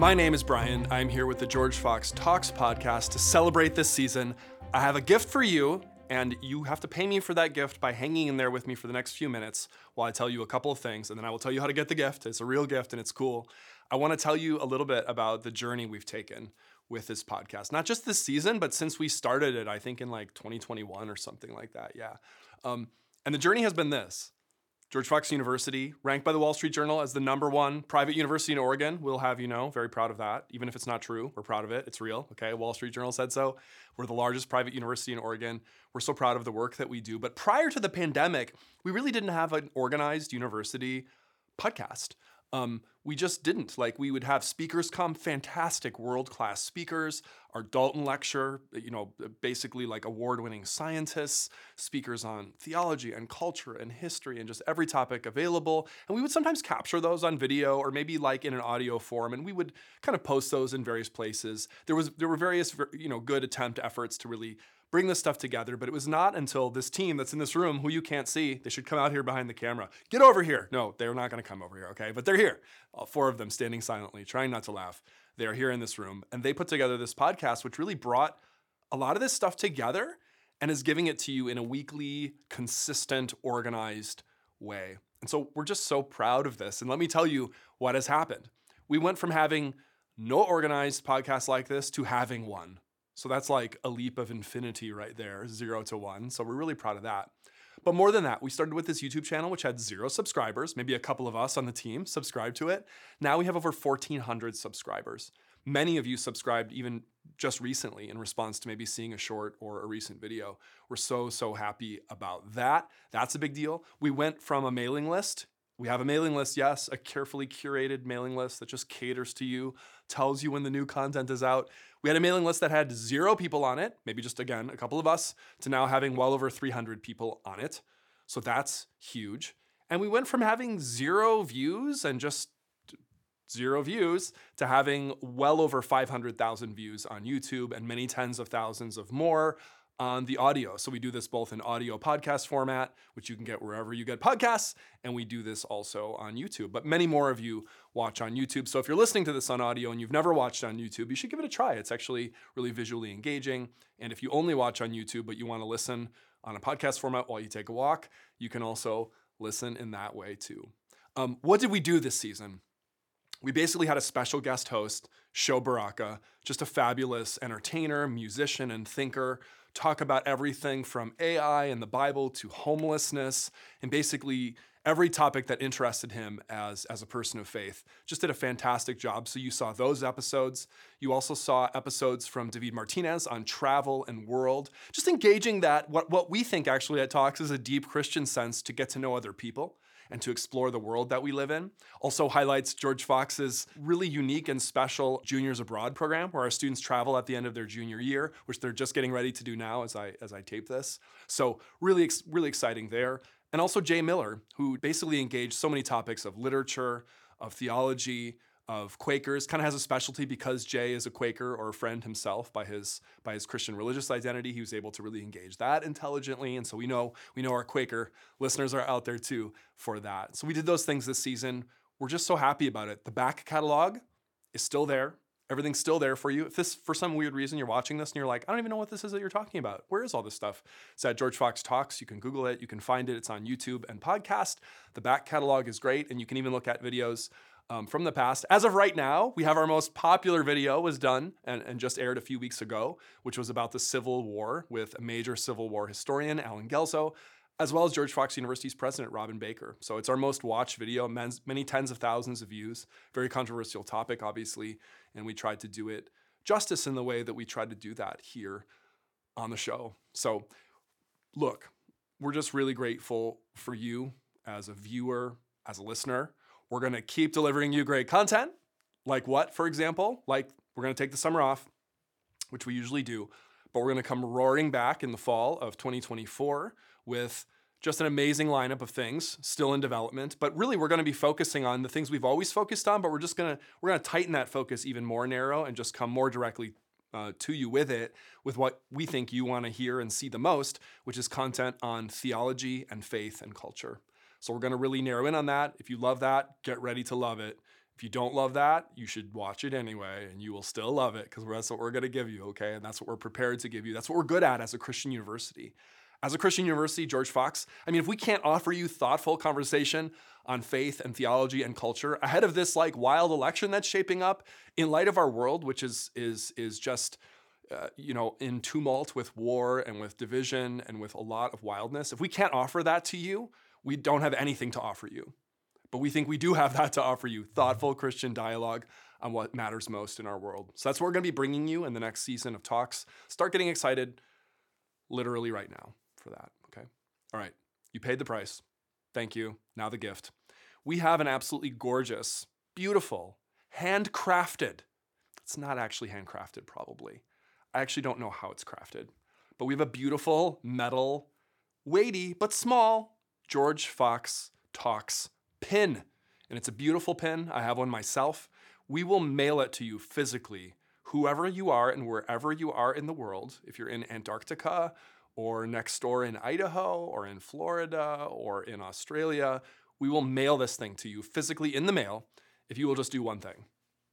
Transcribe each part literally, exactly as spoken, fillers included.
My name is Brian. I'm here with the George Fox Talks podcast to celebrate this season. I have a gift for you, and you have to pay me for that gift by hanging in there with me for the next few minutes while I tell you a couple of things, and then I will tell you how to get the gift. It's a real gift, and it's cool. I want to tell you a little bit about the journey we've taken with this podcast. Not just this season, but since we started it, I think in like twenty twenty-one or something like that, yeah. Um, and the journey has been this. George Fox University, ranked by the Wall Street Journal as the number one private university in Oregon. We'll have you know, very proud of that. Even if it's not true, we're proud of it. It's real, okay? Wall Street Journal said so. We're the largest private university in Oregon. We're so proud of the work that we do. But prior to the pandemic, we really didn't have an organized university podcast. Um, we just didn't. Like, we would have speakers come, fantastic world-class speakers, our Dalton lecture, you know, basically like award-winning scientists, speakers on theology and culture and history and just every topic available. And we would sometimes capture those on video or maybe like in an audio form, and we would kind of post those in various places. There was there were various, you know, good attempt efforts to really bring this stuff together, but it was not until this team that's in this room, who you can't see, they should come out here behind the camera. Get over here. No, they're not gonna come over here, okay? But they're here. All four of them standing silently, trying not to laugh. They're here in this room, and they put together this podcast, which really brought a lot of this stuff together and is giving it to you in a weekly, consistent, organized way. And so we're just so proud of this. And let me tell you what has happened. We went from having no organized podcast like this to having one. So that's like a leap of infinity right there, zero to one. So we're really proud of that. But more than that, we started with this YouTube channel, which had zero subscribers. Maybe a couple of us on the team subscribed to it. Now we have over fourteen hundred subscribers. Many of you subscribed even just recently in response to maybe seeing a short or a recent video. We're so, so happy about that. That's a big deal. We went from a mailing list. We have a mailing list, yes, a carefully curated mailing list that just caters to you, tells you when the new content is out. We had a mailing list that had zero people on it, maybe just, again, a couple of us, to now having well over three hundred people on it. So that's huge. And we went from having zero views and just zero views to having well over five hundred thousand views on YouTube and many tens of thousands of more on the audio. So we do this both in audio podcast format, which you can get wherever you get podcasts, and we do this also on YouTube. But many more of you watch on YouTube. So if you're listening to this on audio and you've never watched on YouTube, you should give it a try. It's actually really visually engaging. And if you only watch on YouTube, but you want to listen on a podcast format while you take a walk, you can also listen in that way too. Um, what did we do this season? We basically had a special guest host, Sho Baraka, just a fabulous entertainer, musician, and thinker, talk about everything from A I and the Bible to homelessness and basically every topic that interested him as, as a person of faith. Just did a fantastic job. So you saw those episodes. You also saw episodes from David Martinez on travel and world, just engaging that, what, what we think actually at Talks is a deep Christian sense to get to know other people and to explore the world that we live in. Also highlights George Fox's really unique and special Juniors Abroad program, where our students travel at the end of their junior year, which they're just getting ready to do now as I as I tape this. So really, really exciting there. And also Jay Miller, who basically engaged so many topics of literature, of theology, of Quakers, kind of has a specialty because Jay is a Quaker or a friend himself by his by his Christian religious identity. He was able to really engage that intelligently, and so we know we know our Quaker listeners are out there too for that. So we did those things this season. We're just so happy about it. The back catalog is still there. Everything's still there for you. If this, for some weird reason, you're watching this and you're like, I don't even know what this is that you're talking about. Where is all this stuff? It's at George Fox Talks. You can Google it. You can find it. It's on YouTube and podcast. The back catalog is great, and you can even look at videos Um, from the past. As of right now, we have our most popular video was done and, and just aired a few weeks ago, which was about the Civil War with a major Civil War historian, Alan Gelso, as well as George Fox University's president, Robin Baker. So it's our most watched video, many tens of thousands of views, very controversial topic, obviously, and we tried to do it justice in the way that we tried to do that here on the show. So look, we're just really grateful for you as a viewer, as a listener. We're going to keep delivering you great content. Like what, for example? Like we're going to take the summer off, which we usually do, but we're going to come roaring back in the fall of twenty twenty-four with just an amazing lineup of things still in development. But really, we're going to be focusing on the things we've always focused on, but we're just going to we're going to tighten that focus even more narrow and just come more directly uh, to you with it, with what we think you want to hear and see the most, which is content on theology and faith and culture. So we're going to really narrow in on that. If you love that, get ready to love it. If If you don't love that, you should watch it anyway, and you will still love it because that's what we're going to give you, okay? And that's what we're prepared to give you. That's what we're good at as a Christian university. As a Christian university, George Fox, I mean, if we can't offer you thoughtful conversation on faith and theology and culture ahead of this like wild election that's shaping up in light of our world, which is is is just uh, you know in tumult with war and with division and with a lot of wildness, if we can't offer that to you, we don't have anything to offer you. But we think we do have that to offer you, thoughtful Christian dialogue on what matters most in our world. So that's what we're going to be bringing you in the next season of Talks. Start getting excited literally right now for that, okay? All right, you paid the price. Thank you. Now the gift. We have an absolutely gorgeous, beautiful, handcrafted. It's not actually handcrafted, probably. I actually don't know how it's crafted. But we have a beautiful metal, weighty, but small George Fox Talks pin. And it's a beautiful pin. I have one myself. We will mail it to you physically, whoever you are and wherever you are in the world. If you're in Antarctica or next door in Idaho or in Florida or in Australia, we will mail this thing to you physically in the mail if you will just do one thing.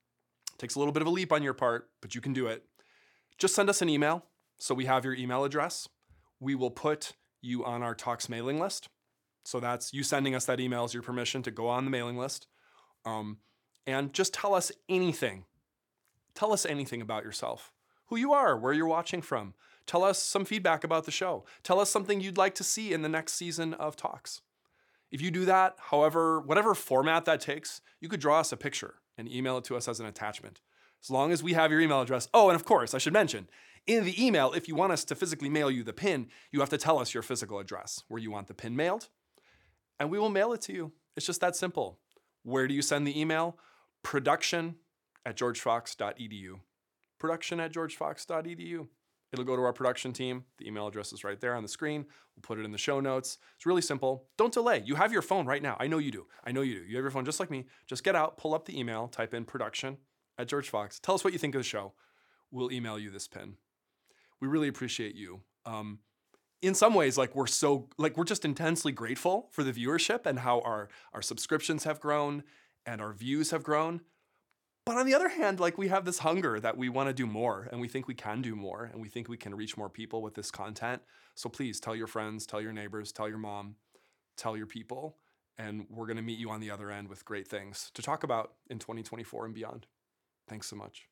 It takes a little bit of a leap on your part, but you can do it. Just send us an email so we have your email address. We will put you on our Talks mailing list. So that's you sending us that email is your permission to go on the mailing list. Um, and just tell us anything. Tell us anything about yourself, who you are, where you're watching from. Tell us some feedback about the show. Tell us something you'd like to see in the next season of Talks. If you do that, however, whatever format that takes, you could draw us a picture and email it to us as an attachment. As long as we have your email address. Oh, and of course, I should mention, in the email, if you want us to physically mail you the pin, you have to tell us your physical address, where you want the pin mailed, and we will mail it to you. It's just that simple. Where do you send the email? Production at georgefox dot e d u. Production at georgefox dot e d u. It'll go to our production team. The email address is right there on the screen. We'll put it in the show notes. It's really simple. Don't delay. You have your phone right now. I know you do. I know you do. You have your phone just like me. Just get out, pull up the email, type in production at George Fox. Tell us what you think of the show. We'll email you this pin. We really appreciate you. Um, in some ways, like we're so, like we're just intensely grateful for the viewership and how our, our subscriptions have grown and our views have grown. But on the other hand, like we have this hunger that we want to do more and we think we can do more and we think we can reach more people with this content. So please tell your friends, tell your neighbors, tell your mom, tell your people, and we're going to meet you on the other end with great things to talk about in twenty twenty-four and beyond. Thanks so much.